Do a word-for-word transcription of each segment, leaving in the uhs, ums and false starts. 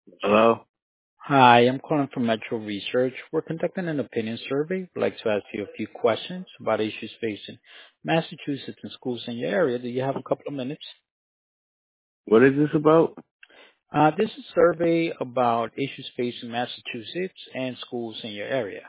Hello? Hi, I'm calling from Metro Research. We're conducting an opinion survey. I'd like to ask you a few questions about issues facing Massachusetts and schools in your area. Do you have a couple of minutes? What is this about? Uh, this is a survey about issues facing Massachusetts and schools in your area.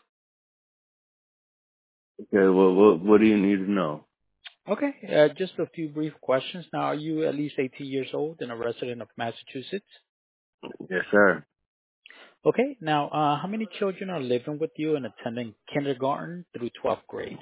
Okay, well, what, what do you need to know? Okay, uh, just a few brief questions. Now, are you at least eighteen years old and a resident of Massachusetts? Yes, sir. Okay, now, uh, how many children are living with you and attending kindergarten through twelfth grade?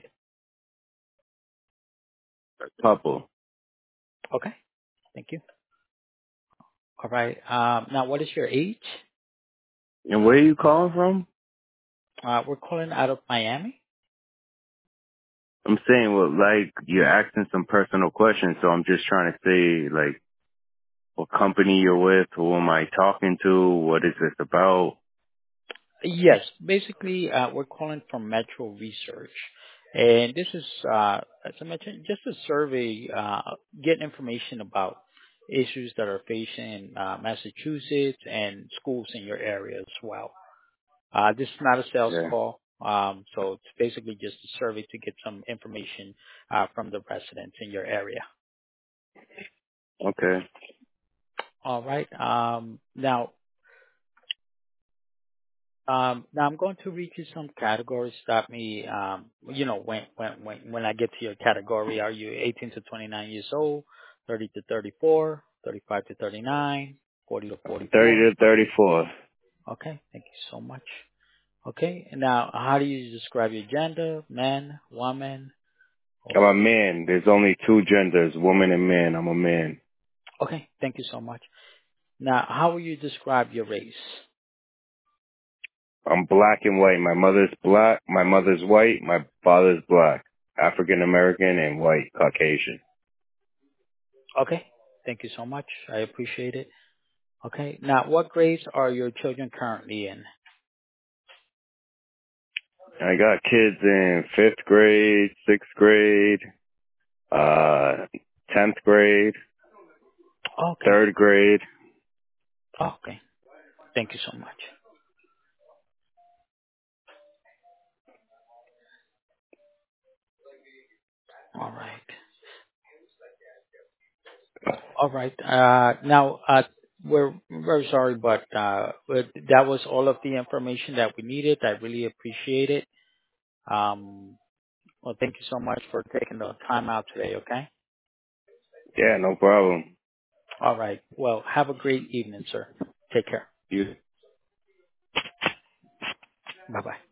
A couple. Okay, thank you. All right, um, now, what is your age? And where are you calling from? Uh, we're calling out of Miami. I'm saying, well, like, you're asking some personal questions, so I'm just trying to say, like, what company you're with, who am I talking to, what is this about? Yes, basically, uh, we're calling from Metro Research, and this is, uh, as I mentioned, just a survey, uh, getting information about issues that are facing uh, Massachusetts and schools in your area as well. Uh, this is not a sales Yeah. call, um, so it's basically just a survey to get some information uh, from the residents in your area. Okay. All right. Um, now, Um, now I'm going to read you some categories. Stop me, um, you know, when, when, when, when I get to your category, are you eighteen to twenty-nine years old, thirty to thirty-four, thirty-five to thirty-nine, forty to thirty forty-four? to thirty-four. Okay. Thank you so much. Okay. Now, how do you describe your gender? Man, woman, I'm a or, man. There's only two genders, woman and man. I'm a man. okay. Thank you so much. Now, how will you describe your race? I'm black and white. My mother's black, my mother's white, my father's black. African American and white, Caucasian. Okay. Thank you so much. I appreciate it. Okay. Now, what grades are your children currently in? I got kids in fifth grade, sixth grade, uh, tenth grade, Okay. third grade. Okay. Thank you so much. All right. All right. Uh, now, uh, we're very sorry, but, uh, but that was all of the information that we needed. I really appreciate it. Um, well, thank you so much for taking the time out today. Okay. Yeah, no problem. All right. Well, have a great evening, sir. Take care. You Bye bye.